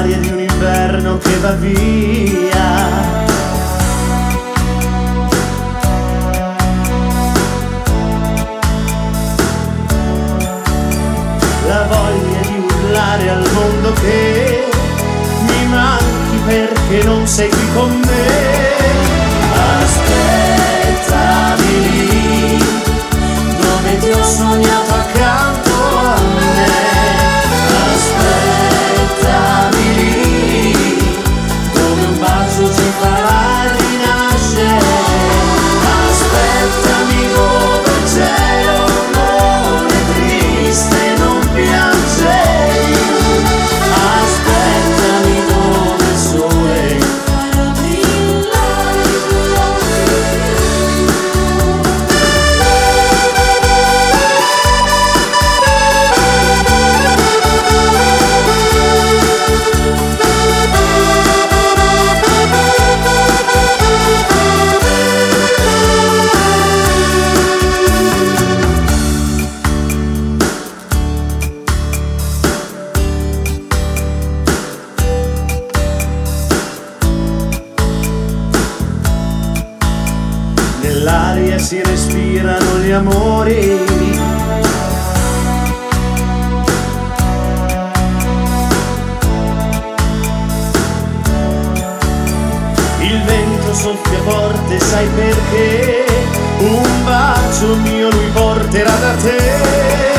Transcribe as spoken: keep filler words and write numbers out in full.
nell'aria di un inverno che va via. La voglia di urlare al mondo che mi manchi perché non sei qui con me. Aspettami lì, dove ti ho sognato accanto a me. Aspettami lì, dove un bacio ci farà rinascere. Aspettami dove il cielo non è triste, non piange. Aspettami dove il sole farà brillare i tuoi Nell'aria si respirano gli amori. Il vento soffia forte, sai perché? Un bacio mio lui porterà da te.